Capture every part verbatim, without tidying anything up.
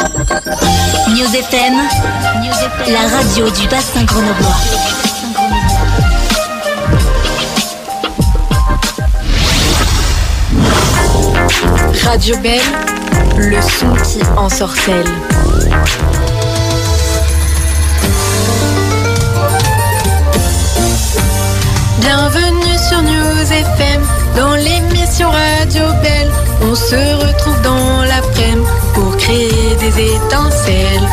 News F M, la radio du bassin grenoblois. Radio Belle, le son qui ensorcelle. Bienvenue sur News F M, dans l'émission Radio Belle. On se retrouve dans l'après-midi pour créer des étincelles.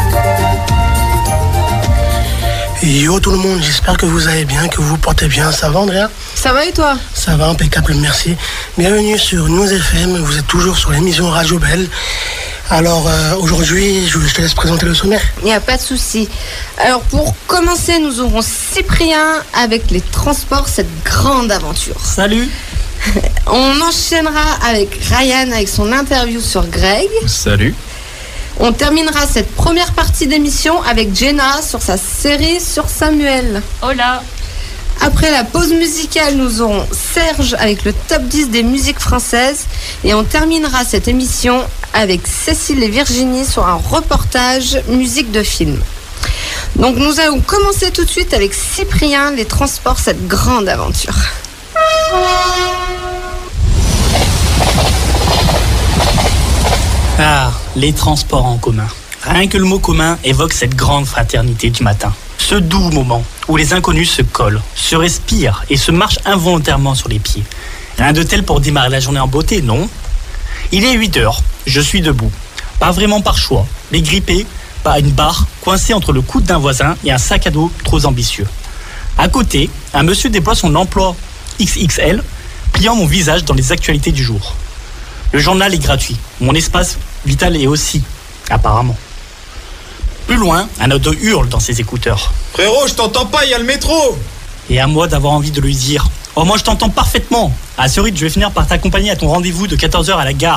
Yo tout le monde, j'espère que vous allez bien, que vous vous portez bien. Ça va Andrea? Ça va et toi? Ça va, impeccable, merci. Bienvenue sur News F M, vous êtes toujours sur l'émission Radio Belle. Alors euh, aujourd'hui, je, je te laisse présenter le sommaire. Il n'y a pas de souci. Alors pour commencer, nous aurons Cyprien avec les transports, cette grande aventure. Salut. On enchaînera avec Ryan avec son interview sur Greg. Salut. On terminera cette première partie d'émission avec Jenna sur sa série sur Samuel. Hola. Après la pause musicale, nous aurons Serge avec le top dix des musiques françaises. Et on terminera cette émission avec Cécile et Virginie sur un reportage musique de film. Donc nous allons commencer tout de suite avec Cyprien, les transports, cette grande aventure. Ah, les transports en commun. Rien que le mot commun évoque cette grande fraternité du matin. Ce doux moment où les inconnus se collent, se respirent et se marchent involontairement sur les pieds. Rien de tel pour démarrer la journée en beauté, non? Il est huit heures, je suis debout. Pas vraiment par choix, mais grippé par une barre coincée entre le coude d'un voisin et un sac à dos trop ambitieux. À côté, un monsieur déploie son emploi X X L, pliant mon visage dans les actualités du jour. Le journal est gratuit, mon espace vital est aussi, apparemment. Plus loin, un ado hurle dans ses écouteurs. « Frérot, je t'entends pas, il y a le métro !» Et à moi d'avoir envie de lui dire « Oh, moi je t'entends parfaitement. À ce rythme, je vais finir par t'accompagner à ton rendez-vous de quatorze heures à la gare. »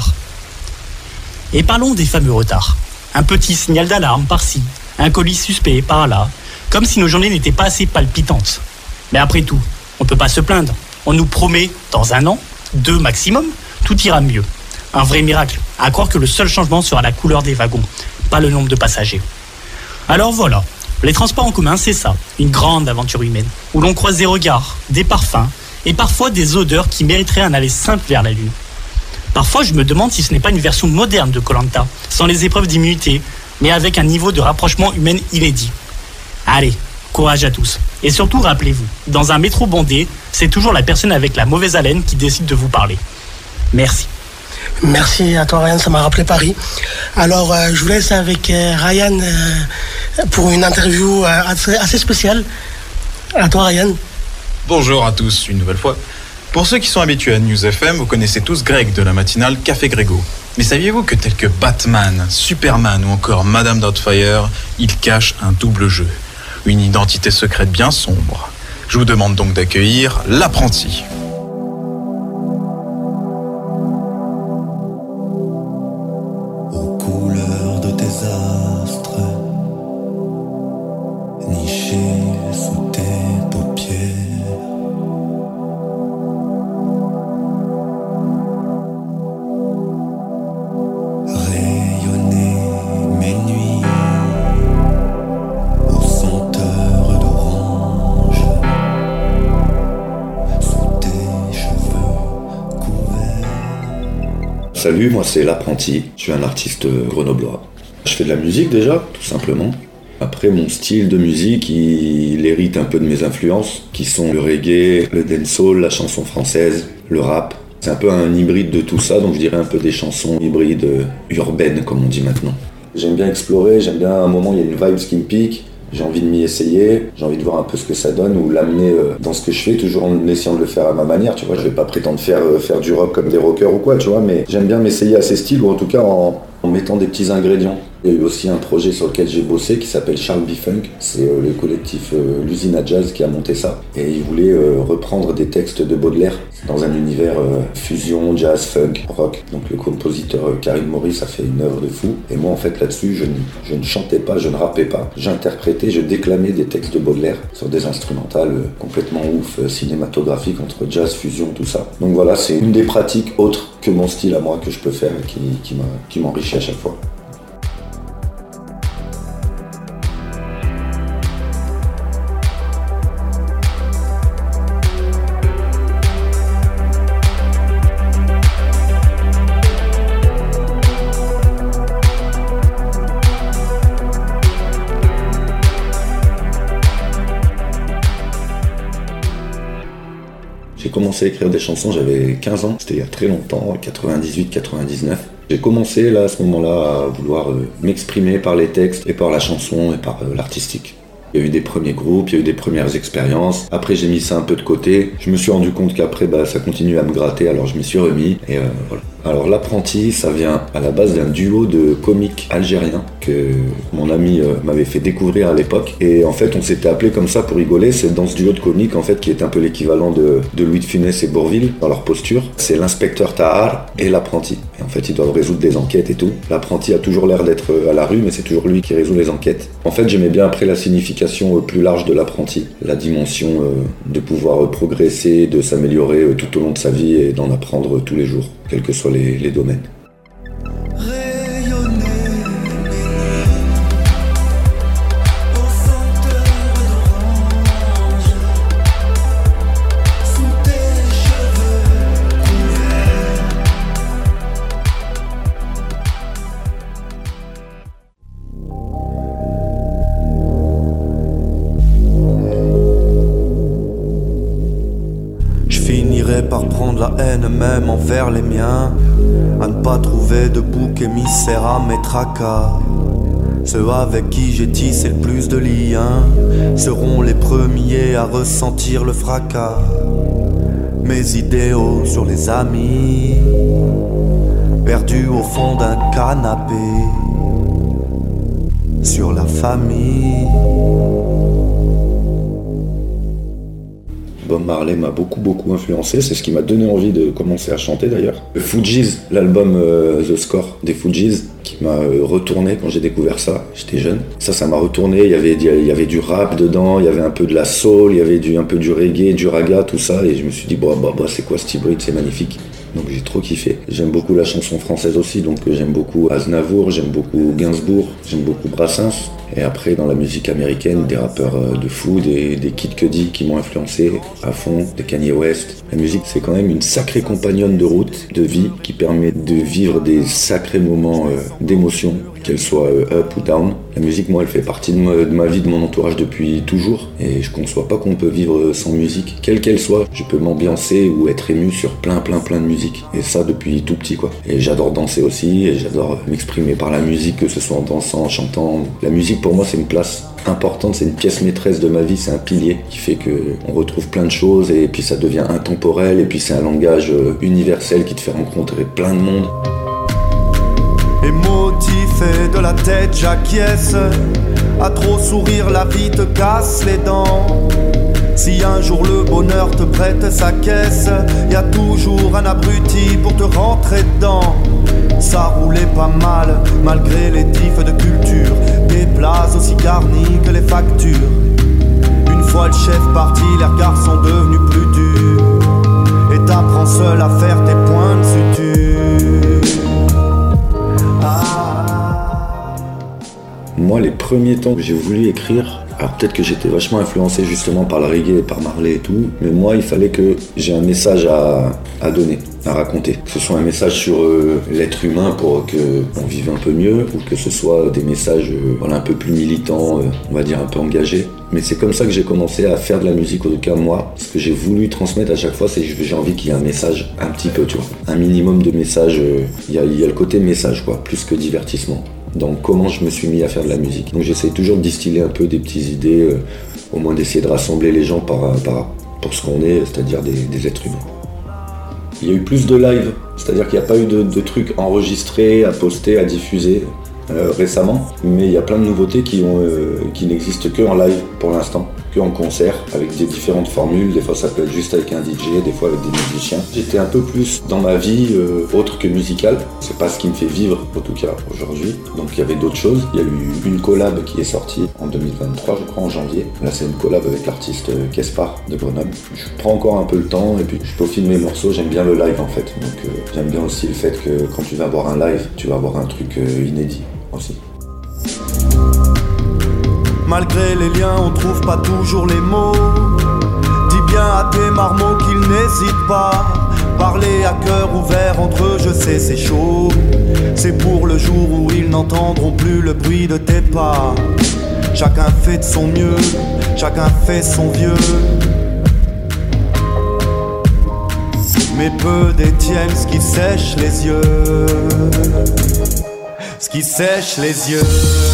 Et parlons des fameux retards. Un petit signal d'alarme par-ci, un colis suspect par-là, comme si nos journées n'étaient pas assez palpitantes. Mais après tout, on peut pas se plaindre. On nous promet, dans un an, deux maximum, tout ira mieux. Un vrai miracle, à croire que le seul changement sera la couleur des wagons, pas le nombre de passagers. Alors voilà, les transports en commun, c'est ça, une grande aventure humaine, où l'on croise des regards, des parfums, et parfois des odeurs qui mériteraient un aller simple vers la lune. Parfois, je me demande si ce n'est pas une version moderne de Koh-Lanta, sans les épreuves d'immunité, mais avec un niveau de rapprochement humain inédit. Allez, courage à tous. Et surtout, rappelez-vous, dans un métro bondé, c'est toujours la personne avec la mauvaise haleine qui décide de vous parler. Merci. Merci à toi Ryan, ça m'a rappelé Paris. Alors euh, je vous laisse avec euh, Ryan euh, pour une interview euh, assez, assez spéciale. À toi Ryan. Bonjour à tous, une nouvelle fois. Pour ceux qui sont habitués à News F M, vous connaissez tous Greg de la matinale Café Grégo. Mais saviez-vous que tels que Batman, Superman ou encore Madame Doubtfire, il cache un double jeu, une identité secrète bien sombre. Je vous demande donc d'accueillir l'apprenti. Salut, moi c'est l'apprenti, je suis un artiste grenoblois. Je fais de la musique déjà, tout simplement. Après, mon style de musique, il, il hérite un peu de mes influences, qui sont le reggae, le dancehall, la chanson française, le rap. C'est un peu un hybride de tout ça, donc je dirais un peu des chansons hybrides urbaines, comme on dit maintenant. J'aime bien explorer, j'aime bien, à un moment, il y a une vibe qui me pique. J'ai envie de m'y essayer, j'ai envie de voir un peu ce que ça donne ou l'amener dans ce que je fais, toujours en essayant de le faire à ma manière, tu vois. Je vais pas prétendre faire, faire du rock comme des rockers ou quoi, tu vois, mais j'aime bien m'essayer à ces styles ou en tout cas en, en mettant des petits ingrédients. Il y a eu aussi un projet sur lequel j'ai bossé qui s'appelle Charles B. Funk. C'est euh, le collectif euh, l'usine à jazz qui a monté ça. Et ils voulaient euh, reprendre des textes de Baudelaire dans un univers euh, fusion, jazz, funk, rock. Donc le compositeur euh, Karim Maurice a fait une œuvre de fou. Et moi en fait là-dessus, je, je ne chantais pas, je ne rappais pas. J'interprétais, je déclamais des textes de Baudelaire sur des instrumentales euh, complètement ouf, euh, cinématographiques entre jazz, fusion, tout ça. Donc voilà, c'est une des pratiques autres que mon style à moi que je peux faire et qui, qui, m'a, qui m'enrichit à chaque fois. commencé à écrire des chansons, j'avais quinze ans, c'était il y a très longtemps, quatre-vingt-dix-huit quatre-vingt-dix-neuf. J'ai commencé là à ce moment-là à vouloir euh, m'exprimer par les textes et par la chanson et par euh, l'artistique. Il y a eu des premiers groupes, il y a eu des premières expériences. Après, j'ai mis ça un peu de côté. Je me suis rendu compte qu'après, bah, ça continuait à me gratter, alors je m'y suis remis. Et euh, voilà. Alors, L'Apprenti, ça vient à la base d'un duo de comiques algériens que mon ami euh, m'avait fait découvrir à l'époque. Et en fait, on s'était appelé comme ça pour rigoler. C'est dans ce duo de comiques, en fait, qui est un peu l'équivalent de, de Louis de Funès et Bourvil dans leur posture. C'est l'inspecteur Tahar et l'apprenti. Et en fait, ils doivent résoudre des enquêtes et tout. L'apprenti a toujours l'air d'être à la rue, mais c'est toujours lui qui résout les enquêtes. En fait, j'aimais bien après la signification plus large de l'apprenti, la dimension euh, de pouvoir progresser, de s'améliorer euh, tout au long de sa vie et d'en apprendre tous les jours, quels que soient les, les domaines. Par prendre la haine même envers les miens, à ne pas trouver de bouc émissaire à mes tracas. Ceux avec qui j'ai tissé le plus de liens seront les premiers à ressentir le fracas. Mes idéaux sur les amis, perdus au fond d'un canapé, sur la famille. Bob Marley m'a beaucoup beaucoup influencé, c'est ce qui m'a donné envie de commencer à chanter d'ailleurs. Le Fugees, l'album euh, The Score des Fugees, qui m'a euh, retourné quand j'ai découvert ça, j'étais jeune. Ça, ça m'a retourné, il y avait, il y avait du rap dedans, il y avait un peu de la soul, il y avait du, un peu du reggae, du raga, tout ça, et je me suis dit, bah, bah, bah c'est quoi ce hybride, c'est magnifique. Donc j'ai trop kiffé. J'aime beaucoup la chanson française aussi, donc j'aime beaucoup Aznavour, j'aime beaucoup Gainsbourg, j'aime beaucoup Brassens. Et après, dans la musique américaine, des rappeurs de fou, des, des Kid Cudi qui m'ont influencé à fond, des Kanye West. La musique, c'est quand même une sacrée compagnonne de route, de vie, qui permet de vivre des sacrés moments euh, d'émotion, qu'elle soit euh, up ou down. La musique, moi, elle fait partie de ma, de ma vie, de mon entourage depuis toujours. Et je conçois pas qu'on peut vivre sans musique, quelle qu'elle soit. Je peux m'ambiancer ou être ému sur plein, plein, plein de musique. Et ça, depuis tout petit, quoi. Et j'adore danser aussi, et j'adore m'exprimer par la musique, que ce soit en dansant, en chantant. La musique, pour moi, c'est une place importante, c'est une pièce maîtresse de ma vie, c'est un pilier qui fait qu'on retrouve plein de choses et puis ça devient intemporel et puis c'est un langage universel qui te fait rencontrer plein de monde. Émotif et de la tête j'acquiesce, à trop sourire la vie te casse les dents. Si un jour le bonheur te prête sa caisse, y a toujours un abruti pour te rentrer dedans. Ça roulait pas mal, malgré les tifs de culture, des plats aussi garnis que les factures. Une fois le chef parti, les regards sont devenus plus durs, et t'apprends seul à faire tes points de suture. Ah. Moi, les premiers temps que j'ai voulu écrire, alors peut-être que j'étais vachement influencé justement par le reggae et par Marley et tout, mais moi il fallait que j'ai un message à, à donner, à raconter. Que ce soit un message sur euh, l'être humain pour qu'on vive un peu mieux, ou que ce soit des messages euh, voilà, un peu plus militants, euh, on va dire un peu engagés. Mais c'est comme ça que j'ai commencé à faire de la musique, en tout cas moi. Ce que j'ai voulu transmettre à chaque fois, c'est que j'ai envie qu'il y ait un message, un petit peu, tu vois. Un minimum de message, il euh, y, y a le côté message, quoi, plus que divertissement. Donc comment je me suis mis à faire de la musique. Donc j'essaie toujours de distiller un peu des petites idées, euh, au moins d'essayer de rassembler les gens par, par, pour ce qu'on est, c'est-à-dire des, des êtres humains. Il y a eu plus de live, c'est-à-dire qu'il n'y a pas eu de, de trucs enregistrés, à poster, à diffuser euh, récemment, mais il y a plein de nouveautés qui, ont, euh, qui n'existent que en live pour l'instant, que en concert, avec des différentes formules. Des fois ça peut être juste avec un D J, des fois avec des musiciens. J'étais un peu plus dans ma vie euh, autre que musicale, c'est pas ce qui me fait vivre en tout cas aujourd'hui, donc il y avait d'autres choses. Il y a eu une collab qui est sortie en deux mille vingt-trois, je crois en janvier. Là c'est une collab avec l'artiste Kespar de Grenoble. Je prends encore un peu le temps et puis je peaufine mes morceaux, j'aime bien le live en fait, donc euh, j'aime bien aussi le fait que quand tu vas avoir un live, tu vas avoir un truc euh, inédit aussi. Malgré les liens, on trouve pas toujours les mots. Dis bien à tes marmots qu'ils n'hésitent pas. Parler à cœur ouvert entre eux, je sais c'est chaud. C'est pour le jour où ils n'entendront plus le bruit de tes pas. Chacun fait de son mieux, chacun fait son vieux. mais peu détiennent ce qui sèche les yeux. Ce qui sèche les yeux.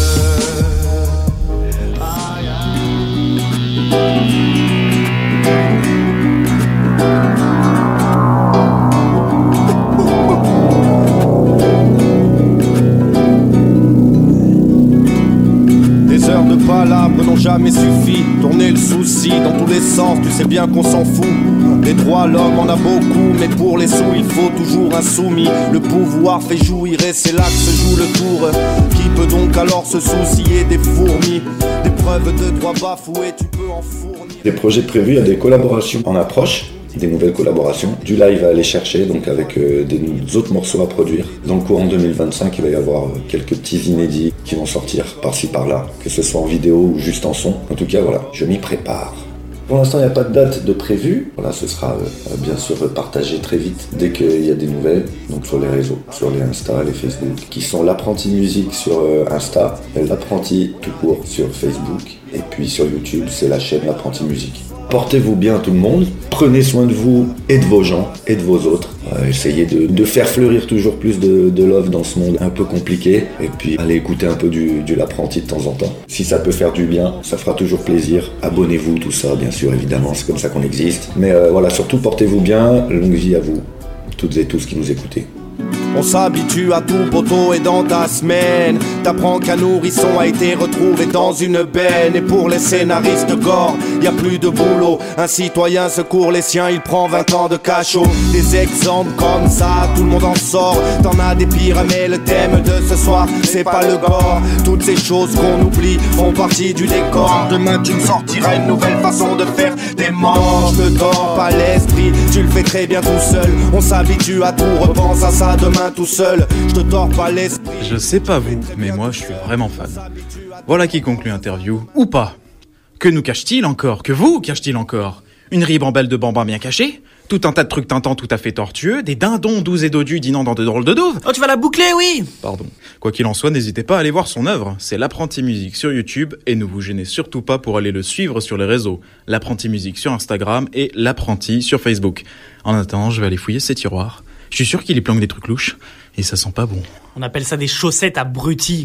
Des heures de palabres n'ont jamais suffi. Tourner le souci dans tous les sens, tu sais bien qu'on s'en fout. Des droits, l'homme en a beaucoup, mais pour les sous, il faut toujours un soumis. Le pouvoir fait jouir et c'est là que se joue le tour. Qui peut donc alors se soucier des fourmis? Des preuves de droits bafoués, tu peux en fournir. Des projets prévus, il y a des collaborations en approche, des nouvelles collaborations, du live à aller chercher, donc avec euh, des autres morceaux à produire. Dans le courant deux mille vingt-cinq, il va y avoir euh, quelques petits inédits qui vont sortir par-ci par-là, que ce soit en vidéo ou juste en son. En tout cas, voilà, je m'y prépare. Pour l'instant, il n'y a pas de date de prévue. Voilà, ce sera euh, bien sûr partagé très vite dès qu'il y a des nouvelles, donc sur les réseaux, sur les Insta, les Facebook, qui sont l'apprenti musique sur euh, Insta, et l'apprenti tout court sur Facebook, et puis sur YouTube, c'est la chaîne l'apprenti musique. Portez-vous bien tout le monde, prenez soin de vous et de vos gens et de vos autres. Euh, essayez de, de faire fleurir toujours plus de, de love dans ce monde un peu compliqué. Et puis allez écouter un peu du, du l'apprenti de temps en temps. Si ça peut faire du bien, ça fera toujours plaisir. Abonnez-vous, tout ça, bien sûr, évidemment, c'est comme ça qu'on existe. Mais euh, voilà, surtout portez-vous bien, longue vie à vous, toutes et tous qui nous écoutez. On s'habitue à tout poteau et dans ta semaine t'apprends qu'un nourrisson a été retrouvé dans une benne. Et pour les scénaristes gore, y a plus de boulot. Un citoyen secourt les siens, il prend vingt ans de cachot. Des exemples comme ça, tout le monde en sort. T'en as des pires mais le thème de ce soir, c'est pas le gore. Toutes ces choses qu'on oublie font partie du décor. Demain tu me sortiras une nouvelle façon de faire des manches. Ne dors pas l'esprit, tu le fais très bien tout seul. On s'habitue à tout, repense à ça demain tout seul, je te tords pas l'esprit. Je sais pas vous, mais moi je suis vraiment fan. Voilà qui conclut l'interview, ou pas. Que nous cache-t-il encore? Que vous cache-t-il encore? Une ribambelle de bambins bien cachés? Tout un tas de trucs tintants tout à fait tortueux? Des dindons doux et dodus dînant dans de drôles de douves? Oh, tu vas la boucler, oui! Pardon. Quoi qu'il en soit, n'hésitez pas à aller voir son œuvre. C'est l'apprenti musique sur YouTube et ne vous gênez surtout pas pour aller le suivre sur les réseaux. L'apprenti musique sur Instagram et l'apprenti sur Facebook. En attendant, je vais aller fouiller ses tiroirs. Je suis sûr qu'il y planque des trucs louches, et ça sent pas bon. On appelle ça des chaussettes abruties.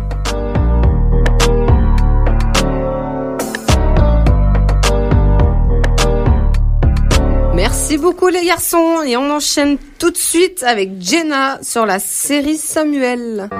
Merci beaucoup les garçons, et on enchaîne tout de suite avec Jenna sur la série Samuel.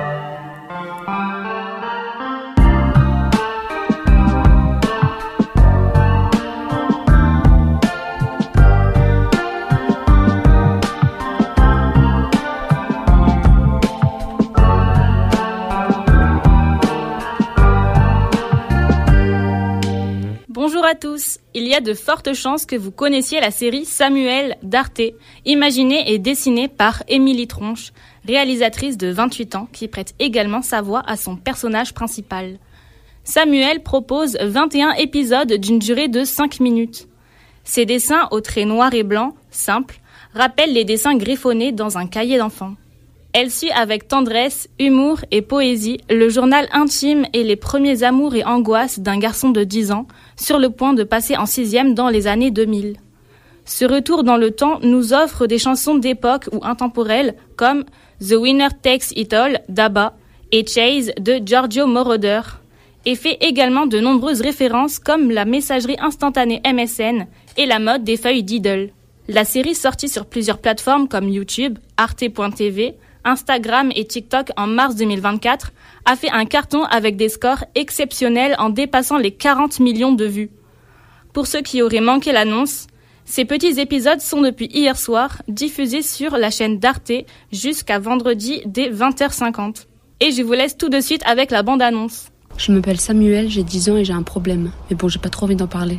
Bonjour à tous, il y a de fortes chances que vous connaissiez la série Samuel d'Arte, imaginée et dessinée par Émilie Tronche, réalisatrice de vingt-huit ans qui prête également sa voix à son personnage principal. Samuel propose vingt et un épisodes d'une durée de cinq minutes. Ses dessins aux traits noirs et blancs, simples, rappellent les dessins griffonnés dans un cahier d'enfant. Elle suit avec tendresse, humour et poésie le journal intime et les premiers amours et angoisses d'un garçon de dix ans, sur le point de passer en sixième dans les années deux mille. Ce retour dans le temps nous offre des chansons d'époque ou intemporelles comme The Winner Takes It All d'Abba et Chase de Giorgio Moroder, et fait également de nombreuses références comme la messagerie instantanée M S N et la mode des feuilles Diddle. La série sortie sur plusieurs plateformes comme YouTube, arte point t v, Instagram et TikTok en mars deux mille vingt-quatre, a fait un carton avec des scores exceptionnels en dépassant les quarante millions de vues. Pour ceux qui auraient manqué l'annonce, ces petits épisodes sont depuis hier soir diffusés sur la chaîne d'Arte jusqu'à vendredi dès vingt heures cinquante. Et je vous laisse tout de suite avec la bande-annonce. Je m'appelle Samuel, j'ai dix ans et j'ai un problème. Mais bon, j'ai pas trop envie d'en parler.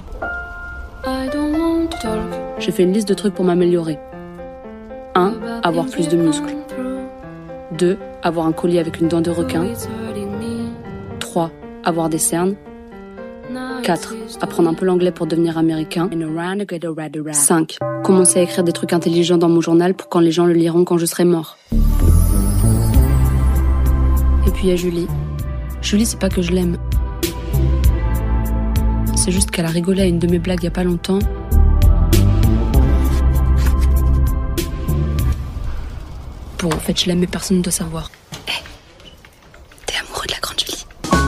J'ai fait une liste de trucs pour m'améliorer. un. Avoir plus de muscles. deux. Avoir un collier avec une dent de requin. trois. Avoir des cernes. quatre. Apprendre un peu l'anglais pour devenir américain. cinq. Commencer à écrire des trucs intelligents dans mon journal pour quand les gens le liront quand je serai mort. Et puis il y a Julie. Julie, c'est pas que je l'aime. C'est juste qu'elle a rigolé à une de mes blagues il y a pas longtemps. pour en fait je l'aime mais personne ne doit savoir. Hé, hey, t'es amoureux de la grande Julie?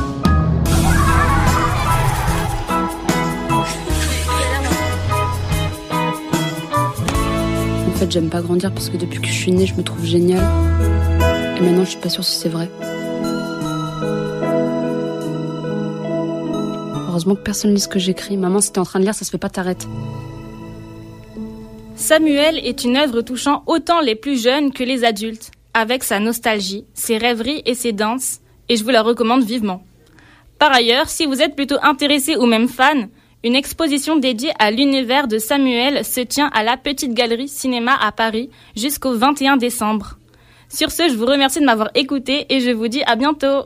En fait j'aime pas grandir parce que depuis que je suis née je me trouve géniale. Et maintenant je suis pas sûre si c'est vrai. Heureusement que personne ne lit ce que j'écris. Maman, si t'es en train de lire, ça se fait pas, t'arrêtes. Samuel est une œuvre touchant autant les plus jeunes que les adultes, avec sa nostalgie, ses rêveries et ses danses, et je vous la recommande vivement. Par ailleurs, si vous êtes plutôt intéressé ou même fan, une exposition dédiée à l'univers de Samuel se tient à la Petite Galerie Cinéma à Paris jusqu'au vingt et un décembre. Sur ce, je vous remercie de m'avoir écouté et je vous dis à bientôt.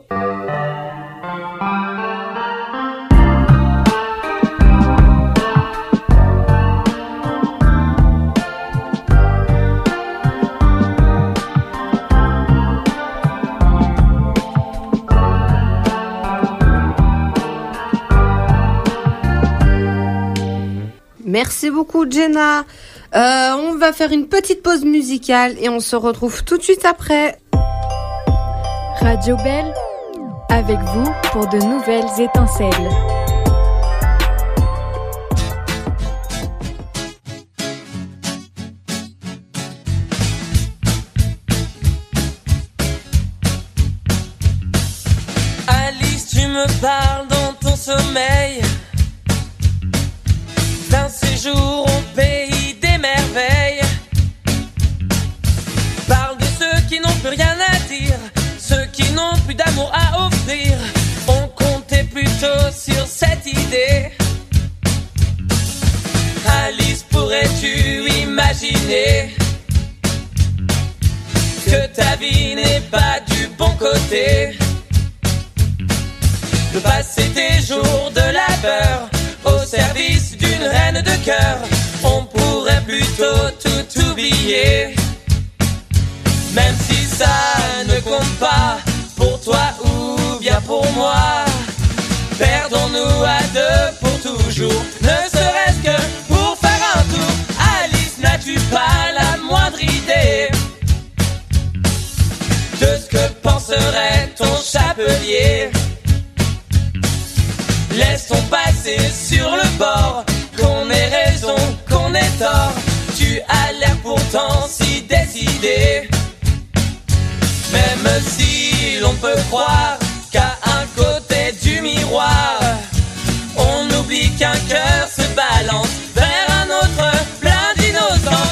Merci beaucoup Jenna. Euh, on va faire une petite pause musicale et on se retrouve tout de suite après. Radio Belle, avec vous pour de nouvelles étincelles. Alice, tu me parles dans ton sommeil d'un séjour au pays des merveilles. Parle de ceux qui n'ont plus rien à dire, ceux qui n'ont plus d'amour à offrir. On comptait plutôt sur cette idée. Alice, pourrais-tu imaginer que ta vie n'est pas du bon côté, de passer tes jours de labeur au service d'une reine de cœur? On pourrait plutôt tout oublier, même si ça ne compte pas pour toi ou bien pour moi. Perdons-nous à deux pour toujours, ne serait-ce que pour faire un tour. Alice, n'as-tu pas la moindre idée de ce que penserait ton chapelier? Laisse-t-on passer sur le bord, qu'on ait raison, qu'on ait tort? Tu as l'air pourtant si décidé, même si l'on peut croire qu'à un côté du miroir, on oublie qu'un cœur se balance vers un autre plein d'innocence.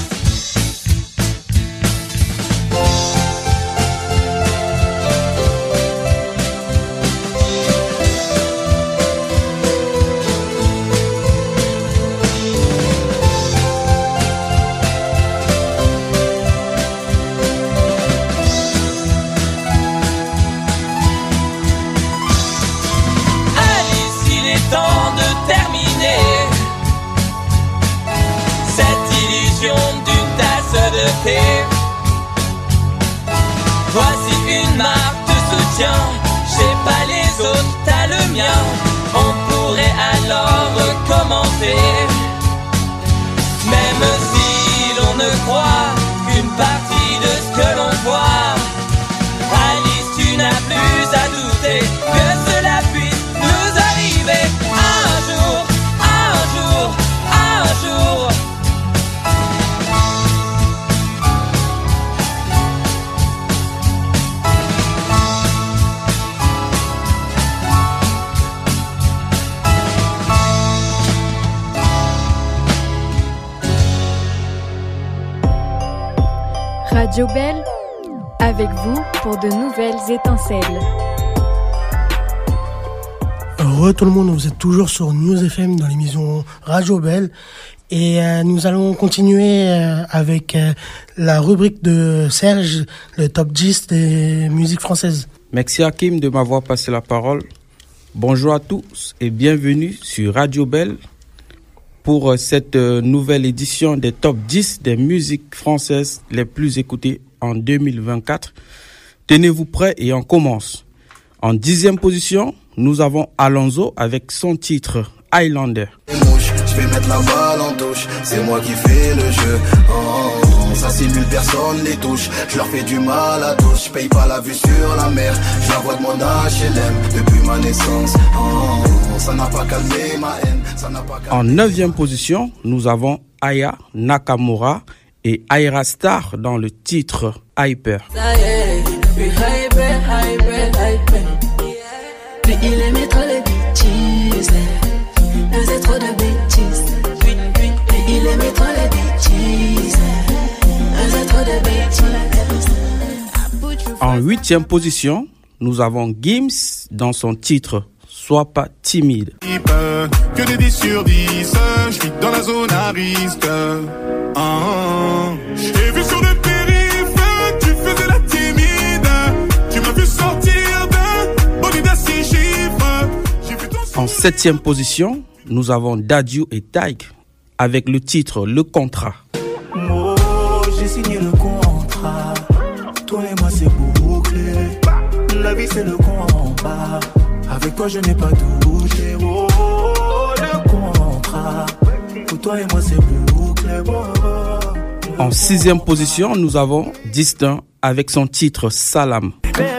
De thé. Voici une marque de soutien, je sais pas les autres, t'as le mien. On pourrait alors commenter, même si l'on ne croit qu'une partie de ce que l'on voit. Alice, tu n'as plus à douter que cela puisse nous arriver un jour, un jour, un jour. Radio Belle, avec vous pour de nouvelles étincelles. Re tout le monde, vous êtes toujours sur News F M dans l'émission Radio Belle et euh, nous allons continuer euh, avec euh, la rubrique de Serge, le top dix des musiques françaises. Merci Hakim de m'avoir passé la parole. Bonjour à tous et bienvenue sur Radio Belle pour cette nouvelle édition des top dix des musiques françaises les plus écoutées en deux mille vingt-quatre. Tenez-vous prêts et on commence. En dixième position, nous avons Alonso avec son titre Highlander. Je vais mettre la balle en touche, c'est moi qui fais le jeu. Oh, ça simule, personne les touche. Je leur fais du mal à tous, je paye pas la vue sur la mer. Je la vois de mon H L M depuis ma naissance. Oh, ça n'a pas calmé ma haine, ça n'a pas calmé. En neuvième position, nous avons Aya Nakamura et Ayra Starr dans le titre Hyper. Ça y est, puis hyper, hyper, hyper. Puis il aimait trop les bêtises, faisait trop de bêtises. Puis, puis, puis il aimait trop les bêtises, faisait trop de bêtises. En huitième position, nous avons Gims dans son titre Sois pas timide. Que des dix sur dix, je vis dans la zone à risque. Oh, j'ai vu sur le périph', tu faisais la timide. Tu m'as vu sortir d'un bolide à six chiffres. En septième position, nous avons Dadju et Taïk avec le titre Le Contrat. Oh, j'ai signé le contrat. Toi et moi c'est bouclé. La vie c'est le combat. Avec toi je n'ai pas touché. Oh, le contrat. Pour toi et moi c'est bouclé. Oh. En sixième position, nous avons Distinct avec son titre Salam.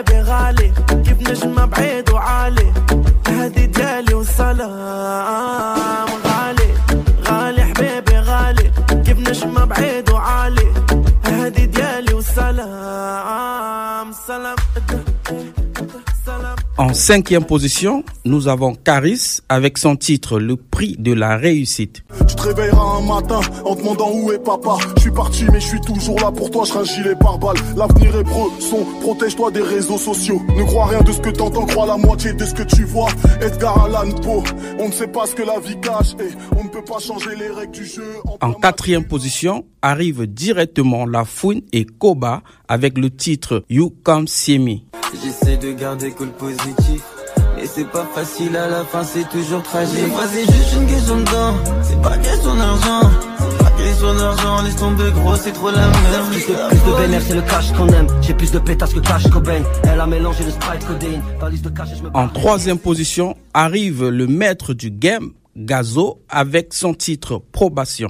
En cinquième position, nous avons Caris avec son titre Le Prix de la Réussite. Tu te réveilleras un matin en te demandant où est papa. Je suis parti mais je suis toujours là pour toi, je un gilet pare-balles. L'avenir est son, protège-toi des réseaux sociaux. Ne crois rien de ce que t'entends, crois la moitié de ce que tu vois. Edgar Allan Poe, on ne sait pas ce que la vie cache et on ne peut pas changer les règles du jeu. En, en quatrième position, arrive directement La Fouine et Koba avec le titre You Come See Me. J'essaie de garder cool positif, mais c'est pas facile à la fin, c'est toujours tragique. Des fois c'est juste une question de temps, c'est pas question d'argent, c'est pas question d'argent, laisse tomber gros, c'est trop la merde. Plus de, plus de vénère, c'est le cash qu'on aime, j'ai plus de pétasses que Cash Cobain, elle a mélangé le Sprite codéine, valise de cash et je me... En troisième position, arrive le maître du game, Gazo, avec son titre Probation.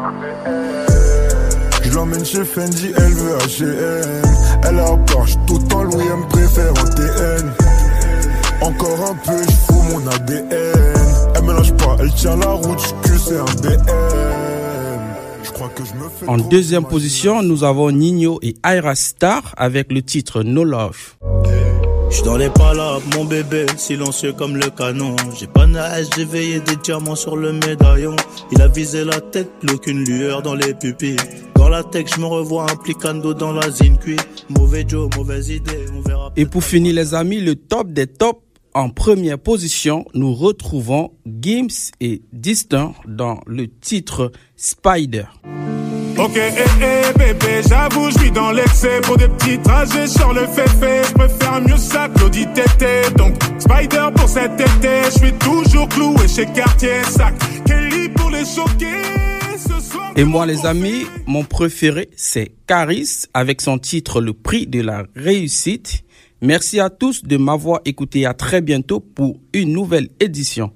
Je l'emmène chez Fendi, elle veut H et M. Elle a Porsche, tout en Louis, elle me préfère en T N. Encore un peu, je fous mon A D N. Elle me lâche pas, elle tient la route, que c'est un B M. Je crois que je me fais. En deuxième position, nous avons Nino et Ayra Starr avec le titre No Love. J'suis dans les palabres, mon bébé, silencieux comme le canon. J'ai pas nage, j'ai veillé des diamants sur le médaillon. Il a visé la tête, plus aucune lueur dans les pupilles. Dans la tech, je me revois implicando dans la zincuit. Mauvais Joe, mauvaise idée, on verra. Et pour finir les amis, le top des tops. En première position, nous retrouvons Gims et Distinct dans le titre Spider. Ok, eh, eh, bébé, j'avoue, je vis dans l'excès. Pour des petits trajets sur le féfé, je préfère mieux ça que l'audit tété. Donc, Spider pour cet été, je suis toujours cloué chez Cartier Sac. Kelly pour les choquer. Et moi les amis, mon préféré c'est Caris avec son titre Le Prix de la Réussite. Merci à tous de m'avoir écouté. À très bientôt pour une nouvelle édition.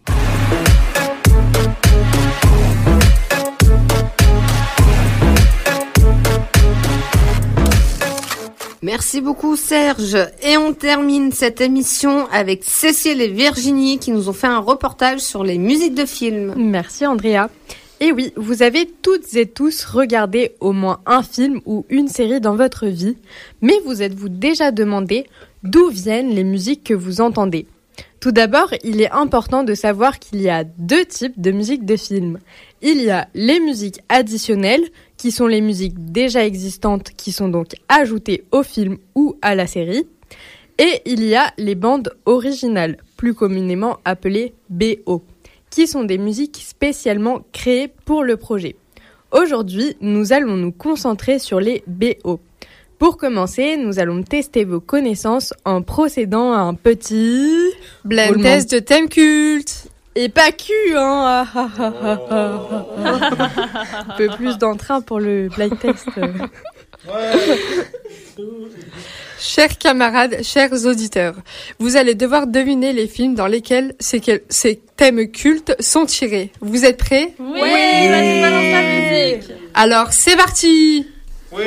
Merci beaucoup Serge. Et on termine cette émission avec Cécile et Virginie qui nous ont fait un reportage sur les musiques de films. Merci Andrea. Et oui, vous avez toutes et tous regardé au moins un film ou une série dans votre vie, mais vous êtes-vous déjà demandé d'où viennent les musiques que vous entendez ? Tout d'abord, il est important de savoir qu'il y a deux types de musique de film. Il y a les musiques additionnelles, qui sont les musiques déjà existantes, qui sont donc ajoutées au film ou à la série. Et il y a les bandes originales, plus communément appelées B O, qui sont des musiques spécialement créées pour le projet. Aujourd'hui, nous allons nous concentrer sur les B O. Pour commencer, nous allons tester vos connaissances en procédant à un petit... blind test de thème culte. Et pas cul, hein. Un peu plus d'entrain pour le blind test. Chers camarades, chers auditeurs, vous allez devoir deviner les films dans lesquels ces, quel- ces thèmes cultes sont tirés. Vous êtes prêts ? Oui, oui, vas-y, balance la musique. Alors, c'est parti ! Oui.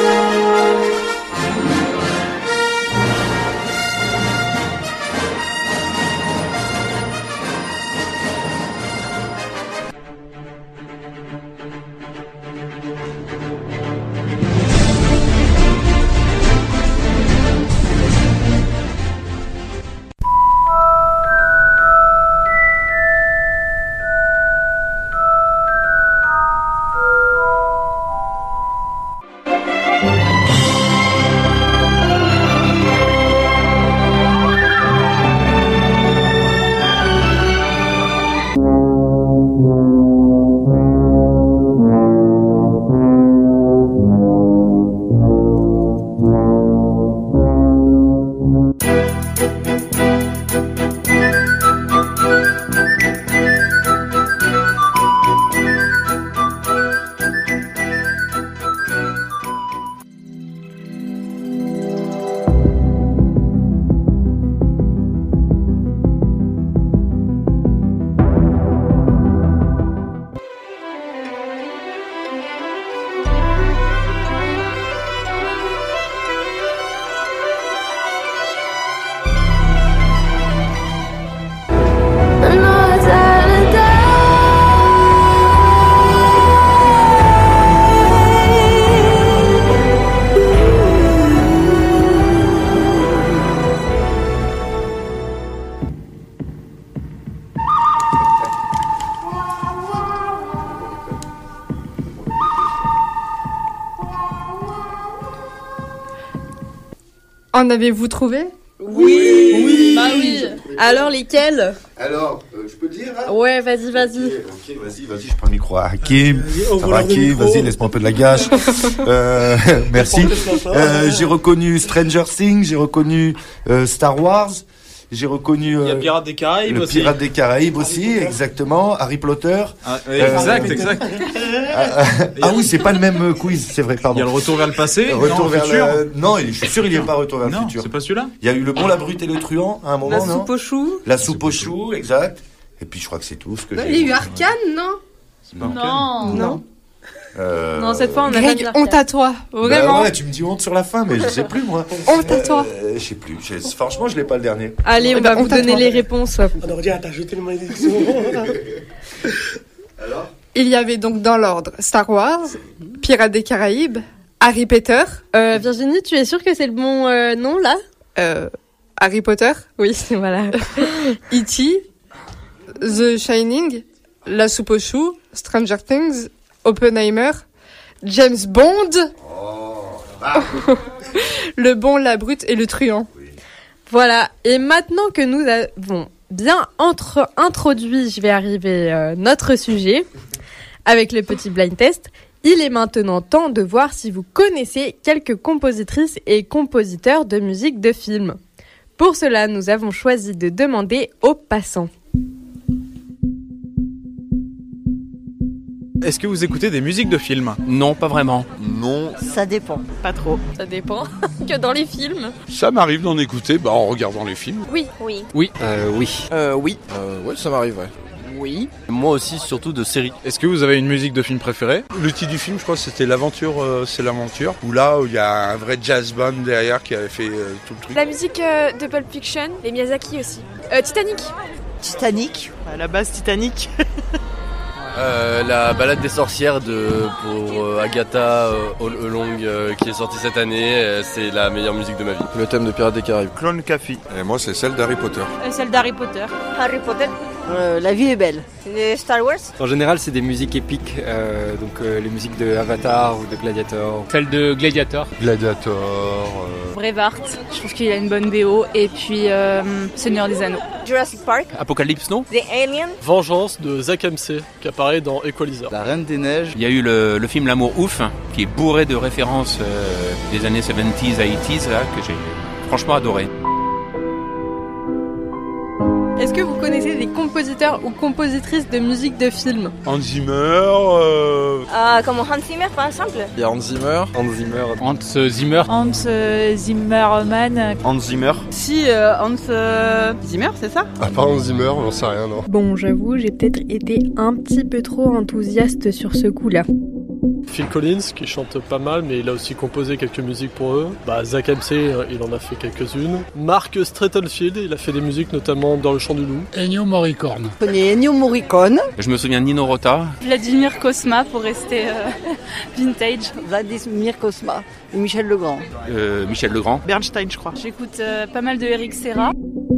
En avez-vous trouvé ? Oui, oui. Bah oui. Alors lesquels ? Alors, euh, je peux le dire hein Ouais, vas-y, vas-y. Ok, vas-y, vas-y, je prends le micro à Hakim. au Ça va, voleur de Hakim, micro. vas-y, laisse-moi un peu de la gâche. euh, merci. Euh, j'ai reconnu Stranger Things, j'ai reconnu euh, Star Wars, j'ai reconnu... Il y a euh, Pirates des Caraïbes le aussi. Pirates des Caraïbes aussi, exactement. Harry Potter. Ah, exact, Euh, exact. Ah, ah, ah oui, c'est pas le même euh, quiz, c'est vrai, pardon. Il y a le retour vers le passé, Retour non, vers futur. le... Non, je suis sûr il n'y a pas retour vers le Non, futur. c'est pas celui-là. Il y a eu le bon, la brute et le truand à un moment, La non soupe aux choux ? La soupe aux choux, exact. Et puis je crois que c'est tout ce que Il j'ai. y a eu Arcane, non ? Non. Non. Euh... Non, cette fois, on a Greg, pas honte à toi, vraiment. Bah ouais, tu me dis honte sur la fin, mais je sais plus, moi. Honte à toi. Euh, je sais plus. Je- Franchement, je l'ai pas le dernier. Allez, on va vous donner les réponses. On aurait dit, ah, t'as jeté le malédiction. Alors ? Il y avait donc dans l'ordre Star Wars, Pirates des Caraïbes, Harry Potter. Euh, Virginie, tu es sûre que c'est le bon euh, nom, là ? Euh, Harry Potter ? Oui, voilà. E T, The Shining, La soupe aux choux, Stranger Things, Oppenheimer, James Bond, Le bon, la brute et le truand. Voilà, et maintenant que nous avons bien entre introduit, je vais arriver euh, notre sujet avec le petit blind test, il est maintenant temps de voir si vous connaissez quelques compositrices et compositeurs de musique de film. Pour cela, nous avons choisi de demander aux passants. Est-ce que vous écoutez des musiques de films ? Non, pas vraiment. Non. Ça dépend. Pas trop. Ça dépend. Que dans les films. Ça m'arrive d'en écouter bah, en regardant les films. Oui. Oui. Oui. Euh, oui. Euh, oui. Euh, ouais, ça m'arrive, ouais. Oui. Moi aussi, surtout de séries. Est-ce que vous avez une musique de film préférée ? Le titre du film, je crois que c'était L'aventure, euh, c'est l'aventure. Où là, il y a un vrai jazz band derrière qui avait fait euh, tout le truc. La musique euh, de Pulp Fiction, et Miyazaki aussi. Euh, Titanic. Titanic. À la base, Titanic. Euh, la balade des sorcières de pour euh, Agatha euh, All Along euh, qui est sortie cette année, euh, c'est la meilleure musique de ma vie. Le thème de Pirates des Caraïbes. Clone Café. Et moi, c'est celle d'Harry Potter. Euh, celle d'Harry Potter. Harry Potter. Euh, la vie est belle. C'est Star Wars. En général, c'est des musiques épiques, euh, donc euh, les musiques de Avatar ou de Gladiator. Celle de Gladiator. Gladiator. Euh... Braveheart, je trouve qu'il a une bonne B O. Et puis euh, Seigneur des Anneaux. Jurassic Park. Apocalypse, non ? The Alien. Vengeance de Zach M C, qui apparaît dans Equalizer. La Reine des Neiges. Il y a eu le, le film L'amour ouf, qui est bourré de références euh, des années soixante-dix à quatre-vingt-dix, là, que j'ai franchement adoré. Est-ce que vous connaissez des compositeurs ou compositrices de musique de film? Hans Zimmer. Euh... Ah, comme Hans Zimmer par exemple. Il y a Hans Zimmer. Hans Zimmer. Hans Zimmer. Hans euh, Zimmerman. Hans Zimmer. Si, euh, Hans euh, Zimmer, c'est ça? Ah, pas Hans Zimmer, j'en sais rien, non. Bon, j'avoue, j'ai peut-être été un petit peu trop enthousiaste sur ce coup-là. Phil Collins qui chante pas mal, mais il a aussi composé quelques musiques pour eux. Bah, Zach M C, il en a fait quelques-unes. Mark Strattonfield, il a fait des musiques notamment dans Le Chant du Loup. Ennio Morricone. Je connais Ennio Morricone. Je me souviens de Nino Rota. Vladimir Cosma pour rester euh, vintage. Vladimir Cosma et Michel Legrand. Euh, Michel Legrand. Bernstein, je crois. J'écoute euh, pas mal de Eric Serra.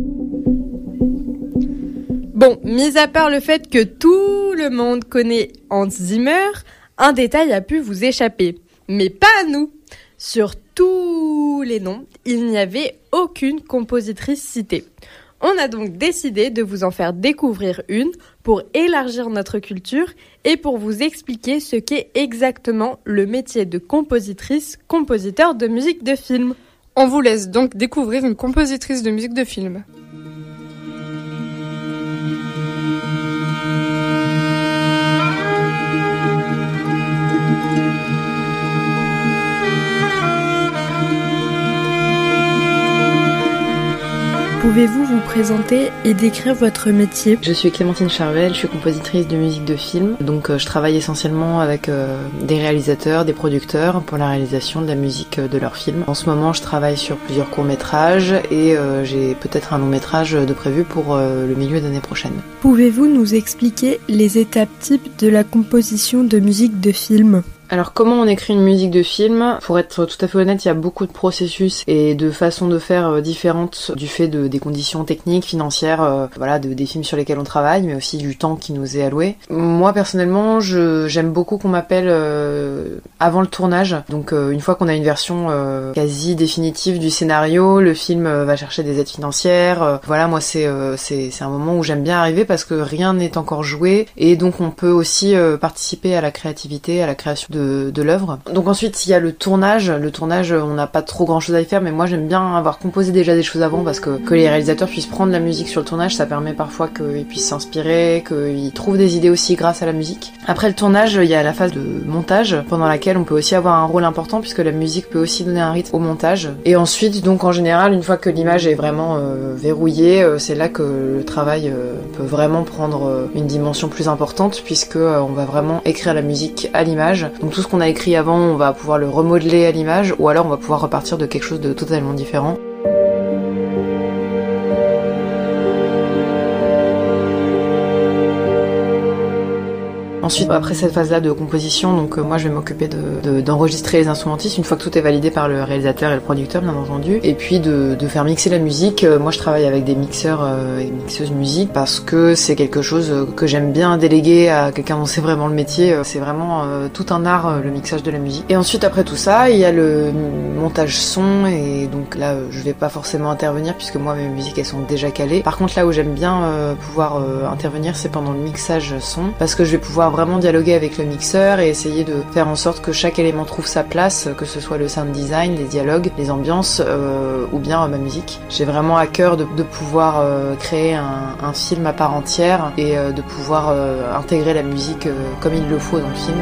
Bon, mis à part le fait que tout le monde connaît Hans Zimmer, un détail a pu vous échapper, mais pas à nous. Sur tous les noms, il n'y avait aucune compositrice citée. On a donc décidé de vous en faire découvrir une pour élargir notre culture et pour vous expliquer ce qu'est exactement le métier de compositrice-compositeur de musique de film. On vous laisse donc découvrir une compositrice de musique de film. Pouvez-vous vous présenter et décrire votre métier? Je suis Clémentine Charvel, je suis compositrice de musique de film. Donc euh, je travaille essentiellement avec euh, des réalisateurs, des producteurs pour la réalisation de la musique de leurs films. En ce moment, je travaille sur plusieurs courts-métrages et euh, j'ai peut-être un long-métrage de prévu pour euh, le milieu d'année prochaine. Pouvez-vous nous expliquer les étapes types de la composition de musique de film? Alors comment on écrit une musique de film? Pour être tout à fait honnête, il y a beaucoup de processus et de façons de faire euh, différentes du fait de, des conditions techniques, financières, euh, voilà, de, des films sur lesquels on travaille, mais aussi du temps qui nous est alloué. Moi personnellement, je, j'aime beaucoup qu'on m'appelle euh, avant le tournage. Donc euh, une fois qu'on a une version euh, quasi définitive du scénario, le film euh, va chercher des aides financières. Euh, voilà, moi c'est, euh, c'est c'est un moment où j'aime bien arriver parce que rien n'est encore joué et donc on peut aussi euh, participer à la créativité, à la création de De, de l'œuvre. Donc ensuite il y a le tournage. Le tournage, on n'a pas trop grand chose à y faire, mais moi j'aime bien avoir composé déjà des choses avant parce que que les réalisateurs puissent prendre la musique sur le tournage, ça permet parfois qu'ils puissent s'inspirer, qu'ils trouvent des idées aussi grâce à la musique. Après le tournage, il y a la phase de montage pendant laquelle on peut aussi avoir un rôle important puisque la musique peut aussi donner un rythme au montage. Et ensuite, donc en général, une fois que l'image est vraiment euh, verrouillée, euh, c'est là que le travail euh, peut vraiment prendre euh, une dimension plus importante puisque euh, on va vraiment écrire la musique à l'image. Donc tout ce qu'on a écrit avant, on va pouvoir le remodeler à l'image ou alors on va pouvoir repartir de quelque chose de totalement différent. Ensuite, après cette phase-là de composition, donc euh, moi je vais m'occuper de, de, d'enregistrer les instrumentistes une fois que tout est validé par le réalisateur et le producteur, bien entendu, et puis de, de faire mixer la musique. Euh, moi je travaille avec des mixeurs euh, et mixeuses musique parce que c'est quelque chose que j'aime bien déléguer à quelqu'un dont c'est vraiment le métier. C'est vraiment euh, tout un art, euh, le mixage de la musique. Et ensuite, après tout ça, il y a le montage son, et donc là euh, je vais pas forcément intervenir puisque moi mes musiques elles sont déjà calées. Par contre, là où j'aime bien euh, pouvoir euh, intervenir, c'est pendant le mixage son, parce que je vais pouvoir vraiment dialoguer avec le mixeur et essayer de faire en sorte que chaque élément trouve sa place, que ce soit le sound design, les dialogues, les ambiances euh, ou bien euh, ma musique. J'ai vraiment à cœur de, de pouvoir euh, créer un, un film à part entière et euh, de pouvoir euh, intégrer la musique euh, comme il le faut dans le film.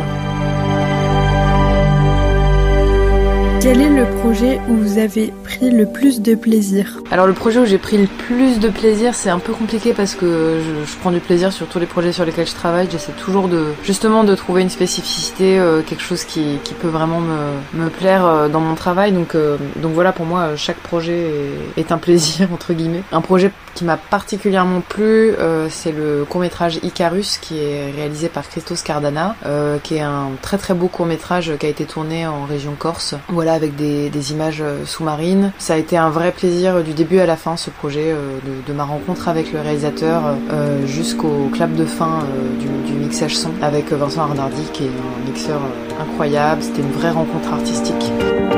Quel est le projet où vous avez pris le plus de plaisir? Alors le projet où j'ai pris le plus de plaisir, c'est un peu compliqué parce que je, je prends du plaisir sur tous les projets sur lesquels je travaille. J'essaie toujours de justement de trouver une spécificité, euh, quelque chose qui, qui peut vraiment me, me plaire euh, dans mon travail. Donc, euh, donc voilà, pour moi, chaque projet est, est un plaisir, entre guillemets. Un projet qui m'a particulièrement plu, euh, c'est le court-métrage Icarus qui est réalisé par Christos Cardana, euh, qui est un très très beau court-métrage qui a été tourné en région Corse. Voilà, avec des, des images sous-marines. Ça a été un vrai plaisir du début à la fin, ce projet, euh, de, de ma rencontre avec le réalisateur euh, jusqu'au clap de fin euh, du, du mixage son avec Vincent Arnardi, qui est un mixeur euh, incroyable. C'était une vraie rencontre artistique.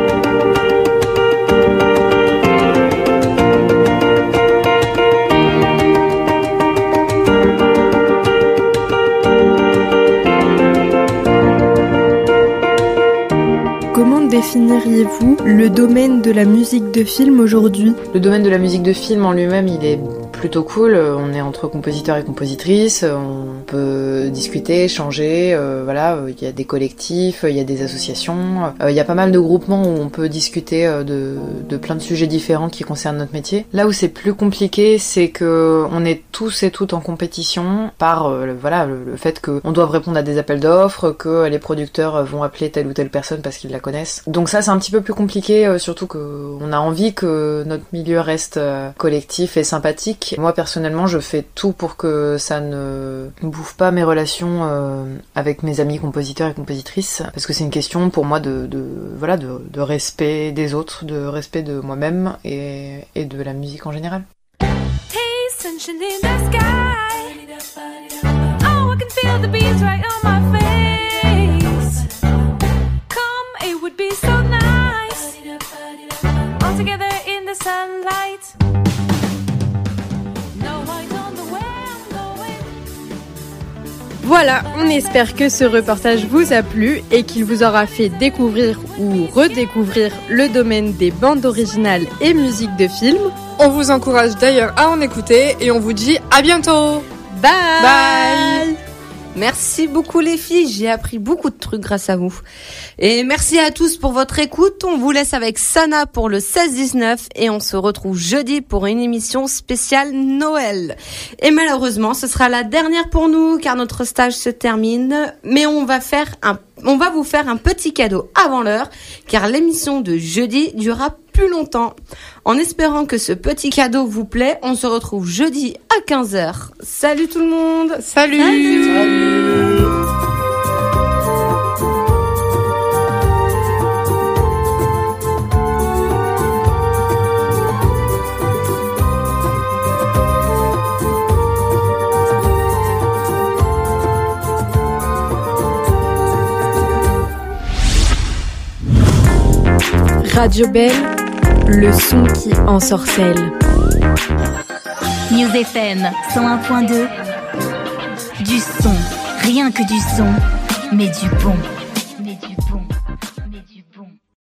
Comment définiriez-vous le domaine de la musique de film aujourd'hui? Le domaine de la musique de film en lui-même, il est plutôt cool. On est entre compositeurs et compositrices, on peut discuter, échanger, euh, voilà, il y a des collectifs, il y a des associations, il euh, y a pas mal de groupements où on peut discuter euh, de, de plein de sujets différents qui concernent notre métier. Là où c'est plus compliqué, c'est que on est tous et toutes en compétition par euh, le, voilà, le, le fait qu'on doit répondre à des appels d'offres, que les producteurs vont appeler telle ou telle personne parce qu'ils la connaissent. Donc ça, c'est un petit peu plus compliqué, euh, surtout qu'on a envie que notre milieu reste euh, collectif et sympathique. Moi, personnellement, je fais tout pour que ça ne bouffe pas mes relations euh, avec mes amis compositeurs et compositrices, parce que c'est une question pour moi de, de voilà de, de respect des autres, de respect de moi-même et, et de la musique en général. Voilà, on espère que ce reportage vous a plu et qu'il vous aura fait découvrir ou redécouvrir le domaine des bandes originales et musiques de films. On vous encourage d'ailleurs à en écouter et on vous dit à bientôt. Bye. Bye. Merci beaucoup les filles, j'ai appris beaucoup de trucs grâce à vous. Et merci à tous pour votre écoute. On vous laisse avec Sana pour le seize dix-neuf et on se retrouve jeudi pour une émission spéciale Noël. Et malheureusement, ce sera la dernière pour nous car notre stage se termine. Mais on va faire un, on va vous faire un petit cadeau avant l'heure car l'émission de jeudi durera plus longtemps. En espérant que ce petit cadeau vous plaît, on se retrouve jeudi à quinze heures. Salut tout le monde. Salut. Salut. Salut. Radio Belle, le son qui ensorcelle. News F M cent un point deux. Du son, rien que du son, mais du bon.